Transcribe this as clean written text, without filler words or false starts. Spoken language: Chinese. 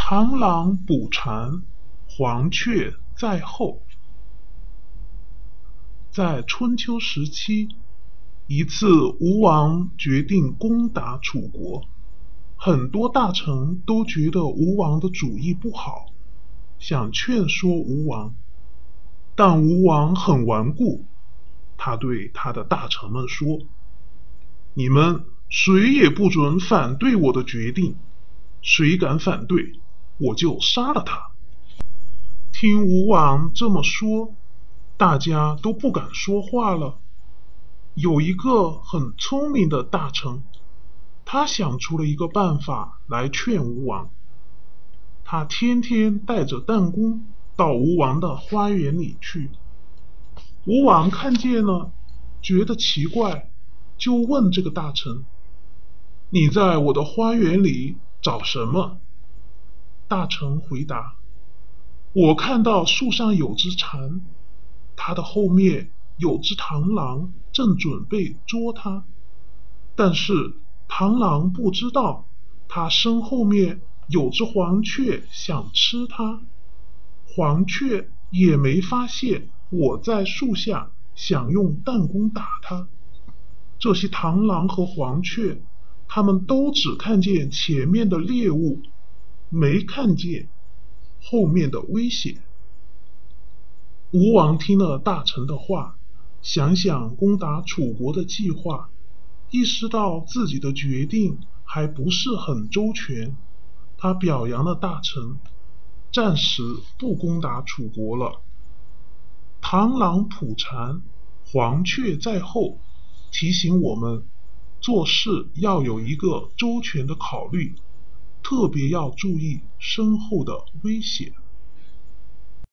螳螂捕蝉，黄雀在后。在春秋时期，一次吴王决定攻打楚国，很多大臣都觉得吴王的主意不好，想劝说吴王，但吴王很顽固，他对他的大臣们说：你们谁也不准反对我的决定，谁敢反对，我就杀了他。听吴王这么说，大家都不敢说话了。有一个很聪明的大臣，他想出了一个办法来劝吴王。他天天带着弹弓到吴王的花园里去。吴王看见了，觉得奇怪，就问这个大臣：你在我的花园里找什么？大臣回答：我看到树上有只蝉，它的后面有只螳螂正准备捉它，但是螳螂不知道它身后面有只黄雀想吃它，黄雀也没发现我在树下想用弹弓打它。这些螳螂和黄雀，它们都只看见前面的猎物，没看见后面的危险。吴王听了大臣的话，想想攻打楚国的计划，意识到自己的决定还不是很周全，他表扬了大臣，暂时不攻打楚国了。螳螂捕蝉，黄雀在后，提醒我们做事要有一个周全的考虑，特别要注意身后的危险。